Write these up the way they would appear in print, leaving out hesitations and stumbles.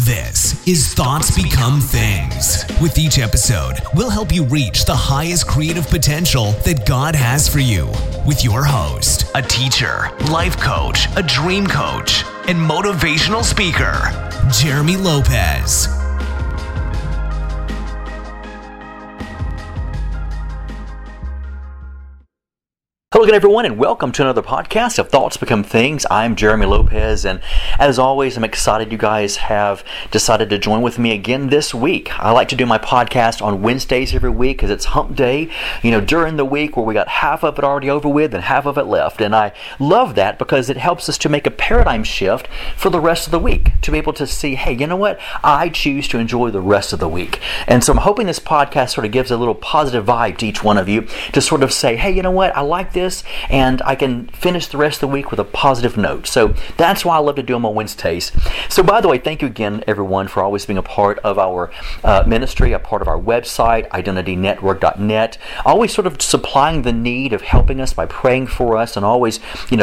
This is Thoughts Become Things. With each episode, we'll help you reach the highest creative potential that God has for you. With your host, a teacher, life coach, a dream coach, and motivational speaker, Jeremy Lopez. Hello again, everyone, and welcome to another podcast of Thoughts Become Things. I'm Jeremy Lopez, and as always, I'm excited you guys have decided to join with me again this week. I like to do my podcast on Wednesdays every week because it's hump day, during the week where we got half of it already over with and half of it left. And I love that because it helps us to make a paradigm shift for the rest of the week, to be able to see, hey, you know what? I choose to enjoy the rest of the week. And so I'm hoping this podcast sort of gives a little positive vibe to each one of you to sort of say, hey, you know what? I like this. And I can finish the rest of the week with a positive note. So that's why I love to do them on Wednesdays. So by the way, thank you again, everyone, for always being a part of our ministry, a part of our website, identitynetwork.net, always sort of supplying the need of helping us by praying for us, and always,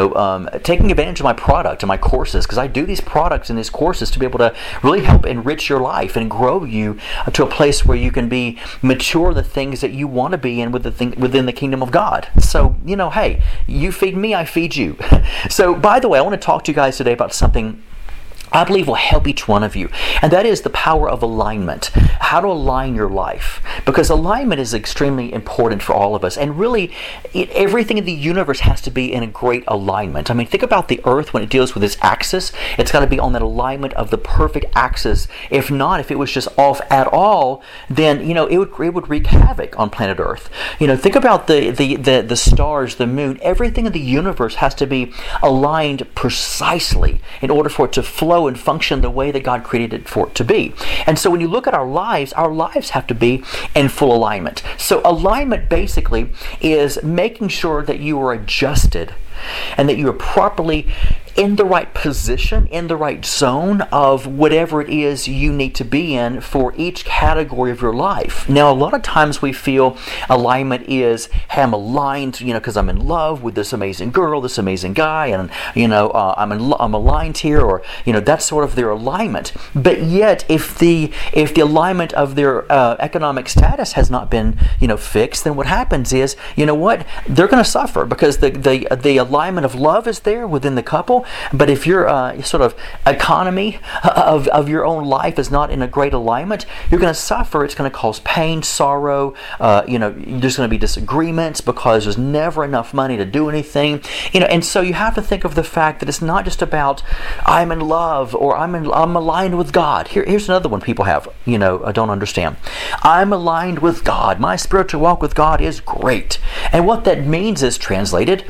taking advantage of my product and my courses, because I do these products and these courses to be able to really help enrich your life and grow you to a place where you can be mature the things that you want to be in within the kingdom of God. So, hey, you feed me, I feed you. So, by the way, I want to talk to you guys today about something I believe will help each one of you, and that is the power of alignment. How to align your life, because alignment is extremely important for all of us, and really everything in the universe has to be in a great alignment. I mean, think about the earth when it deals with its axis. It's got to be on that alignment of the perfect axis. If not, if it was just off at all, then it would wreak havoc on planet Earth. Think about the stars, the moon. Everything in the universe has to be aligned precisely in order for it to flow and function the way that God created it for it to be. And so when you look at our lives have to be in full alignment. So alignment basically is making sure that you are adjusted and that you are properly in the right position, in the right zone of whatever it is you need to be in for each category of your life. Now, a lot of times we feel alignment is, hey, I'm aligned, because I'm in love with this amazing girl, this amazing guy, and I'm aligned here, or that's sort of their alignment. But yet, if the alignment of their economic status has not been fixed, then what happens is, they're going to suffer, because the alignment of love is there within the couple. But if your sort of economy of your own life is not in a great alignment, you're going to suffer. It's going to cause pain, sorrow. There's going to be disagreements because there's never enough money to do anything. And so you have to think of the fact that it's not just about I'm in love or I'm aligned with God. Here's another one people have. Don't understand. I'm aligned with God. My spiritual walk with God is great. And what that means is translated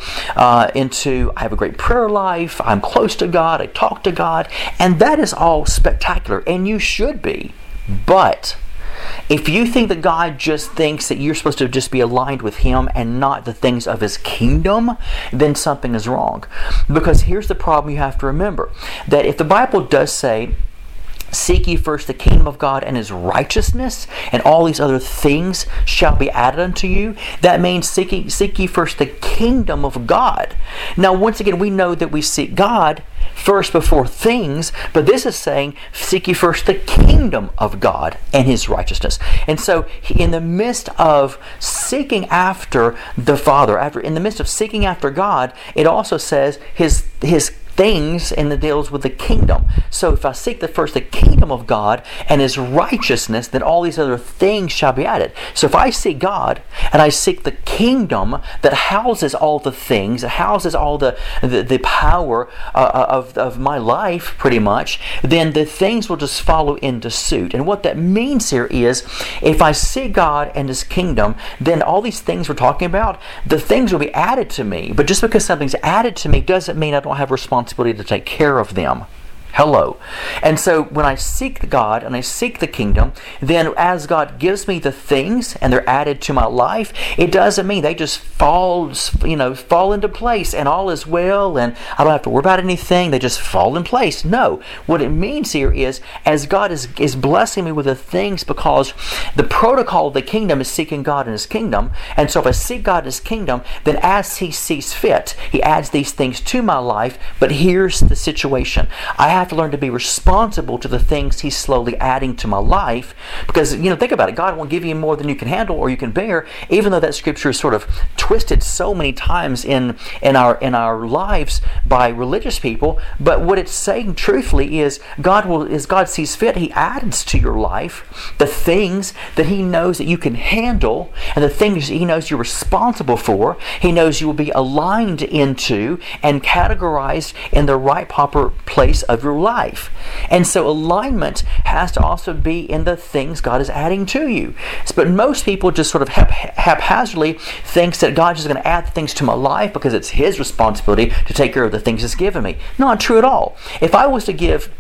into I have a great prayer life. I'm close to God, I talk to God, and that is all spectacular, and you should be. But if you think that God just thinks that you're supposed to just be aligned with Him and not the things of His kingdom, then something is wrong. Because here's the problem you have to remember, that if the Bible does say, seek ye first the kingdom of God and His righteousness, and all these other things shall be added unto you. That means seek ye first the kingdom of God. Now, once again, we know that we seek God first before things, but this is saying seek ye first the kingdom of God and His righteousness. And so in the midst of seeking after the Father, in the midst of seeking after God, it also says His things and the deals with the kingdom. So if I seek first the kingdom of God and His righteousness, then all these other things shall be added. So if I seek God and I seek the kingdom that houses all the things, that houses all the power of my life, pretty much, then the things will just follow into suit. And what that means here is, if I seek God and His kingdom, then all these things we're talking about, the things will be added to me. But just because something's added to me doesn't mean I don't have responsibility to take care of them. Hello. And so when I seek God and I seek the kingdom, then as God gives me the things and they're added to my life, it doesn't mean they just fall into place, and all is well, and I don't have to worry about anything. They just fall in place. No. What it means here is, as God is blessing me with the things, because the protocol of the kingdom is seeking God and His kingdom. And so if I seek God and His kingdom, then as He sees fit, He adds these things to my life. But here's the situation. I have to learn to be responsible to the things He's slowly adding to my life. Because, think about it. God won't give you more than you can handle or you can bear, even though that scripture is sort of twisted so many times in our lives by religious people. But what it's saying truthfully is, as God sees fit, He adds to your life the things that He knows that you can handle, and the things that He knows you're responsible for. He knows you will be aligned into and categorized in the right proper place of your life. And so alignment has to also be in the things God is adding to you. But most people just sort of haphazardly thinks that God's just going to add things to my life because it's His responsibility to take care of the things He's given me. Not true at all. If I was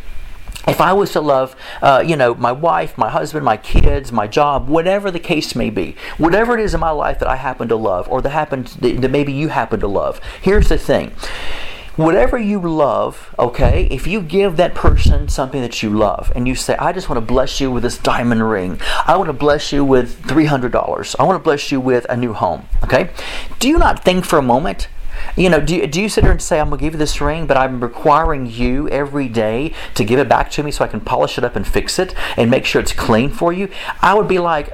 to love, my wife, my husband, my kids, my job, whatever the case may be, whatever it is in my life that I happen to love, or that maybe you happen to love, here's the thing. Whatever you love, okay, if you give that person something that you love, and you say, I just want to bless you with this diamond ring. I want to bless you with $300. I want to bless you with a new home, okay? Do you not think for a moment, do you sit there and say, I'm going to give you this ring, but I'm requiring you every day to give it back to me so I can polish it up and fix it and make sure it's clean for you? I would be like,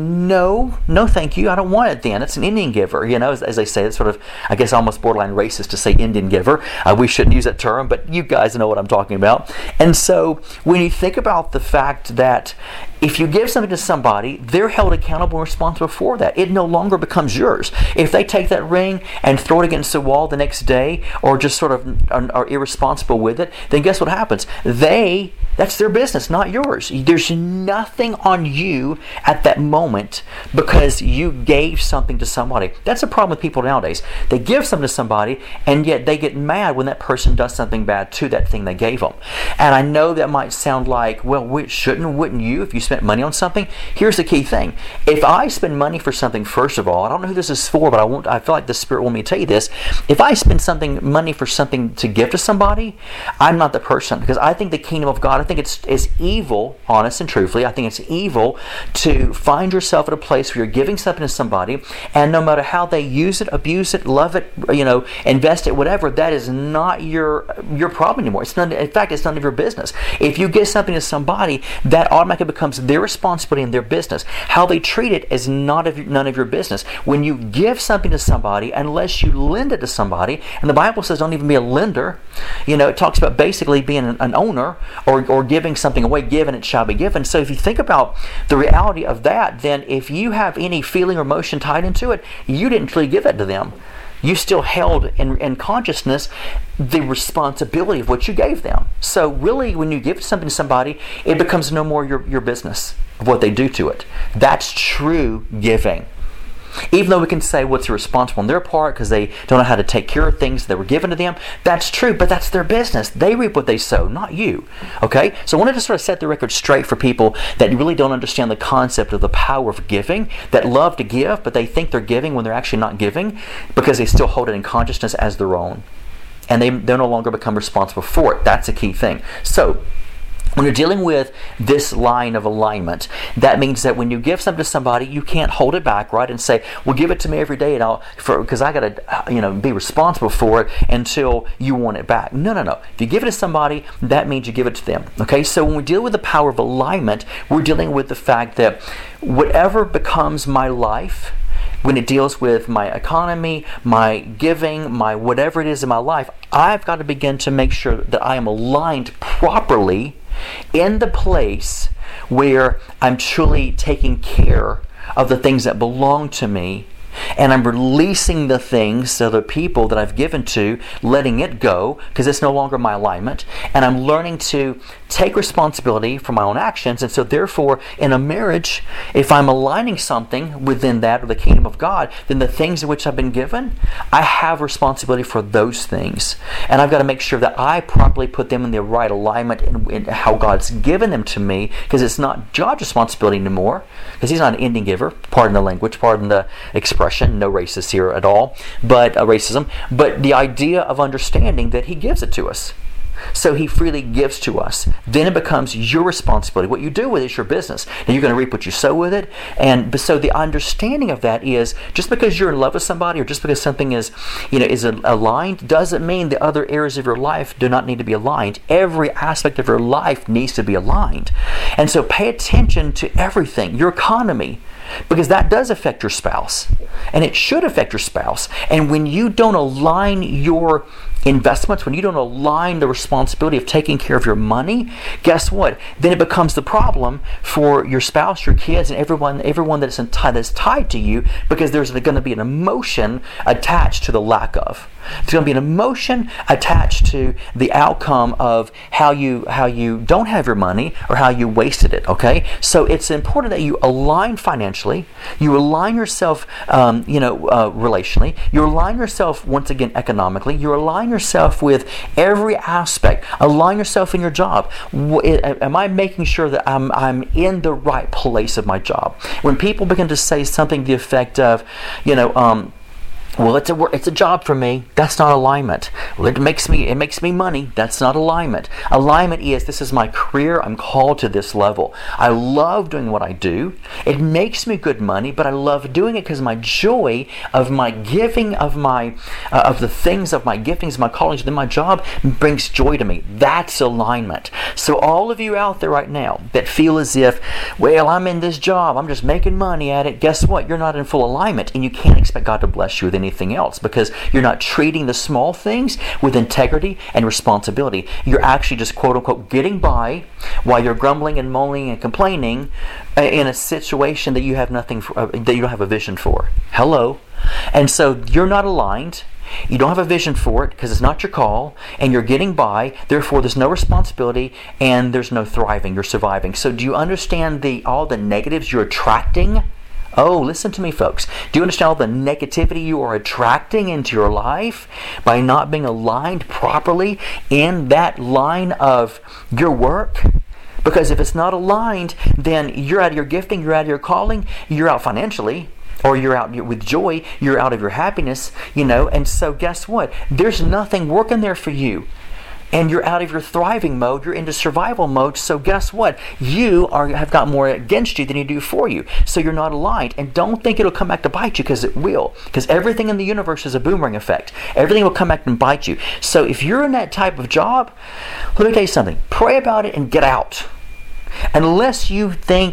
no, thank you. I don't want it then. It's an Indian giver, as they say. It's sort of, I guess, almost borderline racist to say Indian giver. We shouldn't use that term, but you guys know what I'm talking about. And so when you think about the fact that if you give something to somebody, they're held accountable and responsible for that. It no longer becomes yours. If they take that ring and throw it against the wall the next day, or just sort of are irresponsible with it, then guess what happens? That's their business, not yours. There's nothing on you at that moment because you gave something to somebody. That's a problem with people nowadays. They give something to somebody, and yet they get mad when that person does something bad to that thing they gave them. And I know that might sound like, well, wouldn't you if you spent money on something? Here's the key thing. If I spend money for something, first of all, I don't know who this is for, but I feel like the Spirit wants me to tell you this. If I spend money for something to give to somebody, I'm not the person, because I think the kingdom of God, I think it's evil, honest and truthfully, I think it's evil to find yourself at a place where you're giving something to somebody, and no matter how they use it, abuse it, love it, invest it, whatever, that is not your problem anymore. In fact, it's none of your business. If you give something to somebody, that automatically becomes their responsibility and their business. How they treat it is none of your business. When you give something to somebody, unless you lend it to somebody, and the Bible says don't even be a lender, it talks about basically being an owner or giving something away, given it shall be given. So if you think about the reality of that, then if you have any feeling or emotion tied into it, you didn't truly give that to them. You still held in consciousness the responsibility of what you gave them. So really, when you give something to somebody, it becomes no more your business of what they do to it. That's true giving. Even though we can say what's irresponsible on their part because they don't know how to take care of things that were given to them, that's true, but that's their business. They reap what they sow, not you. Okay? So I wanted to sort of set the record straight for people that really don't understand the concept of the power of giving, that love to give, but they think they're giving when they're actually not giving because they still hold it in consciousness as their own. And they no longer become responsible for it. That's a key thing. So when you're dealing with this line of alignment, that means that when you give something to somebody, you can't hold it back, right, and say, "Well, give it to me every day, and because I got to, be responsible for it until you want it back." No. If you give it to somebody, that means you give it to them. Okay, so when we deal with the power of alignment, we're dealing with the fact that whatever becomes my life, when it deals with my economy, my giving, my whatever it is in my life, I've got to begin to make sure that I am aligned properly in the place where I'm truly taking care of the things that belong to me, and I'm releasing the things, so the people that I've given to, letting it go because it's no longer my alignment, and I'm learning to take responsibility for my own actions. And so therefore, in a marriage, if I'm aligning something within that of the kingdom of God, then the things in which I've been given, I have responsibility for those things, and I've got to make sure that I properly put them in the right alignment in how God's given them to me, because it's not God's responsibility anymore, because He's not an ending giver, pardon the language, pardon the expression. and no racist here at all, but racism, but the idea of understanding that He gives it to us. So He freely gives to us. Then it becomes your responsibility. What you do with it is your business. Now you're going to reap what you sow with it. And so the understanding of that is, just because you're in love with somebody, or just because something is aligned, doesn't mean the other areas of your life do not need to be aligned. Every aspect of your life needs to be aligned. And so pay attention to everything, your economy, because that does affect your spouse. And it should affect your spouse. And when you don't align your investments, when you don't align the responsibility of taking care of your money, guess what? Then it becomes the problem for your spouse, your kids, and everyone that's tied to you, because there's going to be an emotion attached to the lack of. There's going to be an emotion attached to the outcome of how you don't have your money or how you wasted it. Okay, so it's important that you align financially, you align yourself, relationally, you align yourself once again economically, you align yourself with every aspect. Align yourself in your job. Am I making sure that I'm in the right place of my job? When people begin to say something to the effect of, well, it's a job for me. That's not alignment. Well, it makes me money. That's not alignment. Alignment is, this is my career. I'm called to this level. I love doing what I do. It makes me good money, but I love doing it because my joy of my giving, of the things of my giftings, my callings within my job brings joy to me. That's alignment. So all of you out there right now that feel as if, well, I'm in this job, I'm just making money at it. Guess what? You're not in full alignment, and you can't expect God to bless you with anything else, because you're not treating the small things with integrity and responsibility. You're actually just, quote unquote, getting by while you're grumbling and moaning and complaining in a situation that you have nothing for, that you don't have a vision for. Hello. And so you're not aligned. You don't have a vision for it because it's not your call, and you're getting by. Therefore, there's no responsibility and there's no thriving. You're surviving. So do you understand all the negatives you're attracting? Oh, listen to me, folks. Do you understand all the negativity you are attracting into your life by not being aligned properly in that line of your work? Because if it's not aligned, then you're out of your gifting, you're out of your calling, you're out financially, or you're out with joy, you're out of your happiness, and so guess what? There's nothing working there for you. And you're out of your thriving mode, you're into survival mode, so guess what? You have got more against you than you do for you. So you're not aligned. And don't think it'll come back to bite you, because it will. Because everything in the universe is a boomerang effect. Everything will come back and bite you. So if you're in that type of job, let me tell you something. Pray about it and get out. Unless you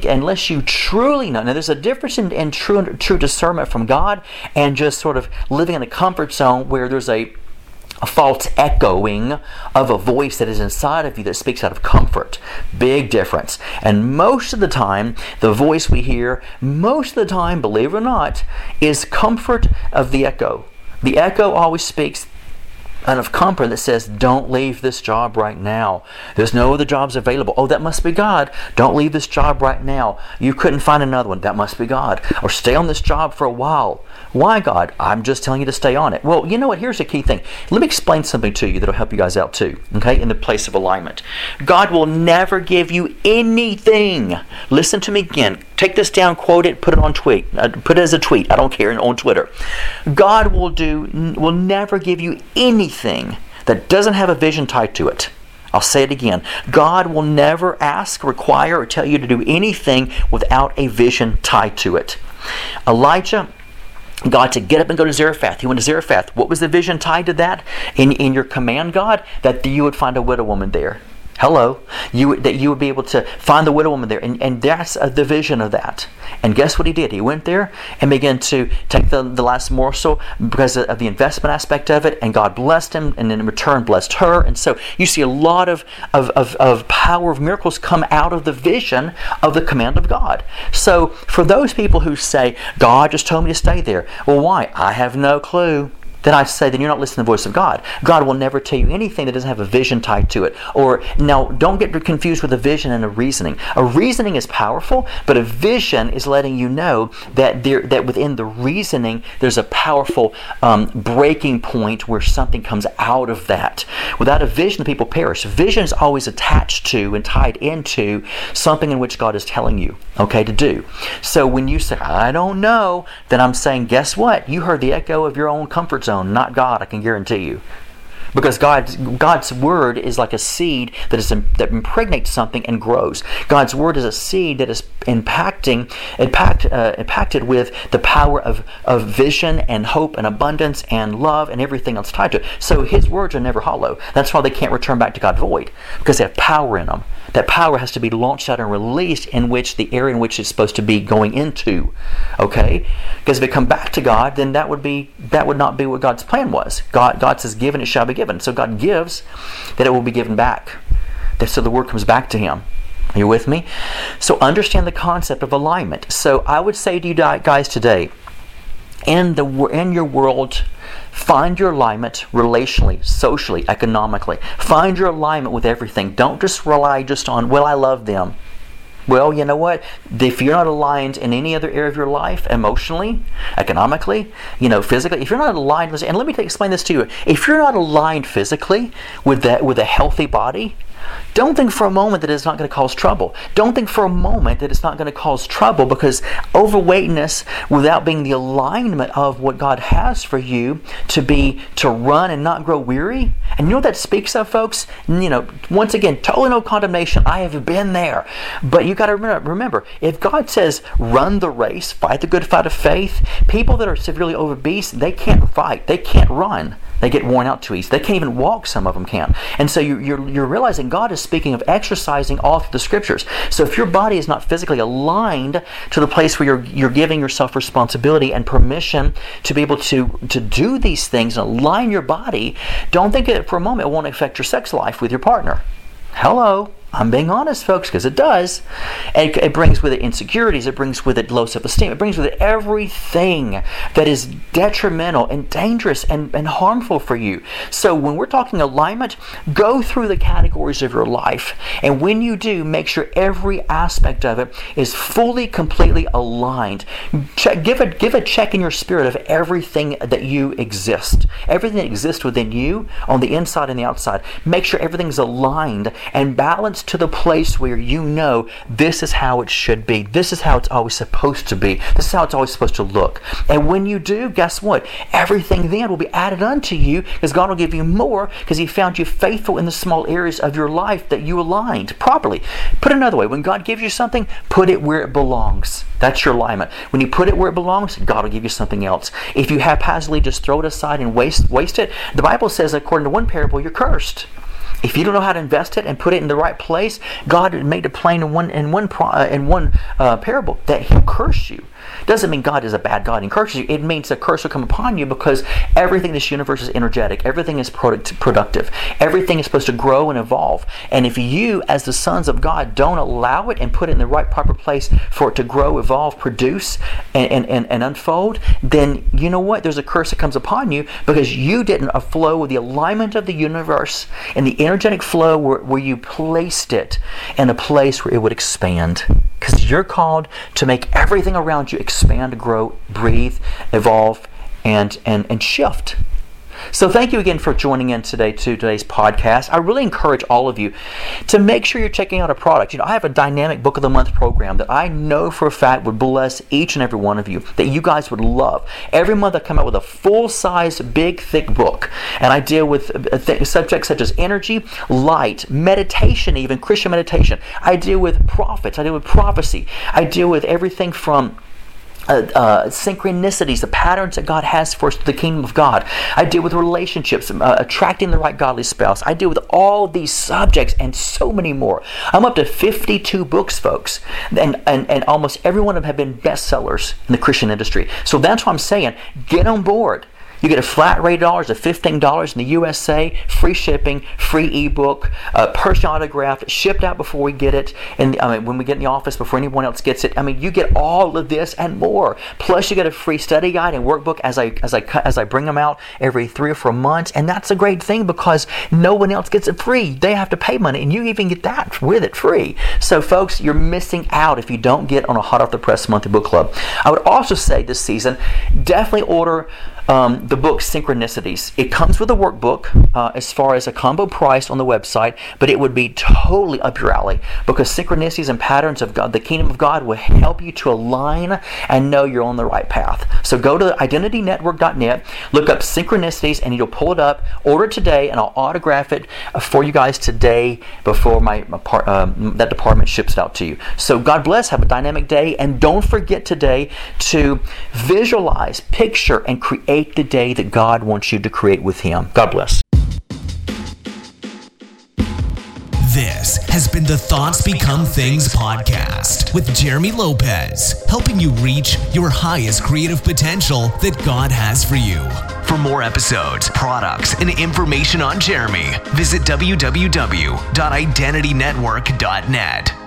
truly know. Now there's a difference in true discernment from God and just sort of living in a comfort zone where there's a false echoing of a voice that is inside of you that speaks out of comfort. Big difference. And most of the time, the voice we hear, believe it or not, is comfort of the echo. The echo always speaks out of comfort that says, don't leave this job right now. There's no other jobs available. Oh, that must be God. Don't leave this job right now. You couldn't find another one. That must be God. Or stay on this job for a while. Why, God? I'm just telling you to stay on it. Well, you know what? Here's the key thing. Let me explain something to you that'll help you guys out too, okay, in the place of alignment. God will never give you anything. Listen to me again. Take this down, quote it, put it on tweet. Put it as a tweet. I don't care, on Twitter. God will never give you anything that doesn't have a vision tied to it. I'll say it again. God will never ask, require, or tell you to do anything without a vision tied to it. Elijah, God said, get up and go to Zarephath. He went to Zarephath. What was the vision tied to that? In your command, God, that you would find a widow woman there. Hello. That you would be able to find the widow woman there. And that's the vision of that. And guess what he did? He went there and began to take the last morsel because of the investment aspect of it. And God blessed him, and in return blessed her. And so you see a lot of power of miracles come out of the vision of the command of God. So for those people who say, God just told me to stay there. Well, why? I have no clue. then I say, then you're not listening to the voice of God. God will never tell you anything that doesn't have a vision tied to it. Or, now, don't get confused with a vision and a reasoning. A reasoning is powerful, but a vision is letting you know that that within the reasoning, there's a powerful breaking point where something comes out of that. Without a vision, the people perish. Vision is always attached to and tied into something in which God is telling you, okay, to do. So when you say, I don't know, then I'm saying, guess what? You heard the echo of your own comfort zone, not God, I can guarantee you. Because God's word is like a seed that impregnates something and grows. God's word is a seed that is impacted with the power of vision and hope and abundance and love and everything else tied to it. So His words are never hollow. That's why they can't return back to God void, because they have power in them. That power has to be launched out and released in which the area in which it's supposed to be going into. Okay? Because if it come back to God, then that would not be what God's plan was. God says, given it shall be given. So God gives that it will be given back. So the word comes back to Him. Are you with me? So understand the concept of alignment. So I would say to you guys today, in your world, find your alignment relationally, socially, economically. Find your alignment with everything. Don't just rely just on, well, I love them. Well, you know what? If you're not aligned in any other area of your life, emotionally, economically, physically, if you're not aligned with, and let me explain this to you. If you're not aligned physically with a healthy body, don't think for a moment that it's not going to cause trouble. Don't think for a moment that it's not going to cause trouble, because overweightness, without being the alignment of what God has for you to run and not grow weary. And you know what that speaks of, folks? Once again, totally no condemnation. I have been there. But you got to remember, if God says run the race, fight the good fight of faith, people that are severely obese, they can't fight. They can't run. They get worn out too easy. They can't even walk, some of them can't. And so you're realizing God is speaking of exercising all through the Scriptures. So if your body is not physically aligned to the place where you're giving yourself responsibility and permission to be able to do these things and align your body, don't think that for a moment it won't affect your sex life with your partner. Hello? I'm being honest, folks, because it does. And it brings with it insecurities. It brings with it low self-esteem. It brings with it everything that is detrimental and dangerous and harmful for you. So when we're talking alignment, go through the categories of your life. And when you do, make sure every aspect of it is fully, completely aligned. Give a check in your spirit of everything that you exist. Everything that exists within you, on the inside and the outside. Make sure everything's aligned and balanced to the place where you know this is how it should be. This is how it's always supposed to be. This is how it's always supposed to look. And when you do, guess what? Everything then will be added unto you, because God will give you more, because He found you faithful in the small areas of your life that you aligned properly. Put it another way, when God gives you something, put it where it belongs. That's your alignment. When you put it where it belongs, God will give you something else. If you haphazardly just throw it aside and waste it, the Bible says, according to one parable, you're cursed. If you don't know how to invest it and put it in the right place, God made it plain in one parable that He'll curse you. Doesn't mean God is a bad God and curses you. It means a curse will come upon you, because everything in this universe is energetic. Everything is productive. Everything is supposed to grow and evolve. And if you, as the sons of God, don't allow it and put it in the right proper place for it to grow, evolve, produce, and unfold, then you know what? There's a curse that comes upon you, because you didn't flow with the alignment of the universe and the energetic flow where you placed it in a place where it would expand. Because you're called to make everything around you expand, grow, breathe, evolve, and shift. So thank you again for joining in today to today's podcast. I really encourage all of you to make sure you're checking out a product. I have a dynamic Book of the Month program that I know for a fact would bless each and every one of you, that you guys would love. Every month I come out with a full-size, big, thick book, and I deal with subjects such as energy, light, meditation, even Christian meditation. I deal with prophets. I deal with prophecy. I deal with everything from synchronicities, the patterns that God has for us to the kingdom of God. I deal with relationships, attracting the right godly spouse. I deal with all these subjects and so many more. I'm up to 52 books, folks, and almost every one of them have been bestsellers in the Christian industry. So that's what I'm saying. Get on board. You get a flat rate of $15 in the USA, free shipping, free ebook, personal autographed, shipped out before we get it, and when we get in the office before anyone else gets it. You get all of this and more. Plus, you get a free study guide and workbook as I bring them out every 3 or 4 months, and that's a great thing because no one else gets it free. They have to pay money, and you even get that with it free. So, folks, you're missing out if you don't get on a Hot Off the Press Monthly Book Club. I would also say this season, definitely order the book Synchronicities. It comes with a workbook as far as a combo price on the website, but it would be totally up your alley because synchronicities and patterns of God, the kingdom of God, will help you to align and know you're on the right path. So go to identitynetwork.net, look up Synchronicities, and you'll pull it up. Order today, and I'll autograph it for you guys today before that department ships it out to you. So God bless. Have a dynamic day, and don't forget today to visualize, picture, and create the day that God wants you to create with Him. God bless. This has been the Thoughts Become Things podcast with Jeremy Lopez, helping you reach your highest creative potential that God has for you. For more episodes, products, and information on Jeremy, visit www.identitynetwork.net.